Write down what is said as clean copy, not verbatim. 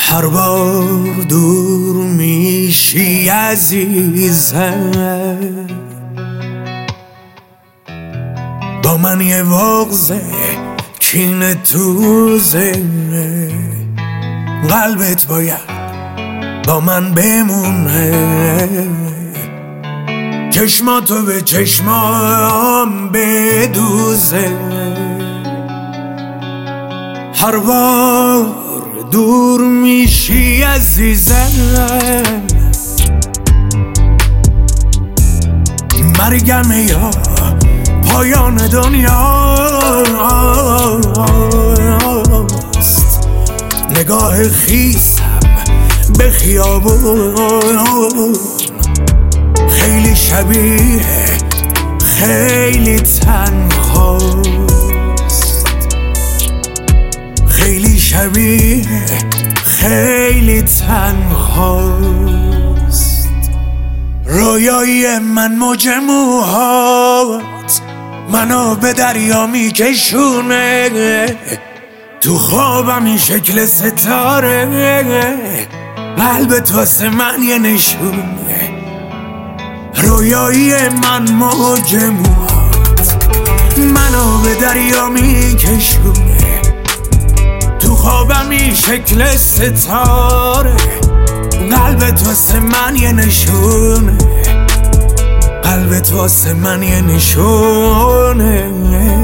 هر بار دور میشی عزیزم، با من یه وغزه کینه توزه، قلبت باید با من بمونه، چشماتو به چشمام بدوزه. هر بار دور میشی عزیزم، مرگم یا پایان دنیاست. نگاه خیسم به خیابون خیلی شبیه خیلی تنهاست، خیلی شبیه خیلی تنهاست. رویای من موج موهات منو به دریا میکشونه، تو خوابم این شکل ستاره، قلبت واسه من یه نشونه. رویای من موج موهات منو به دریا میکشونه، تو خوابم این شکل ستاره، قلبت واسه من یه نشونه، قلبت واسه من یه نشونه.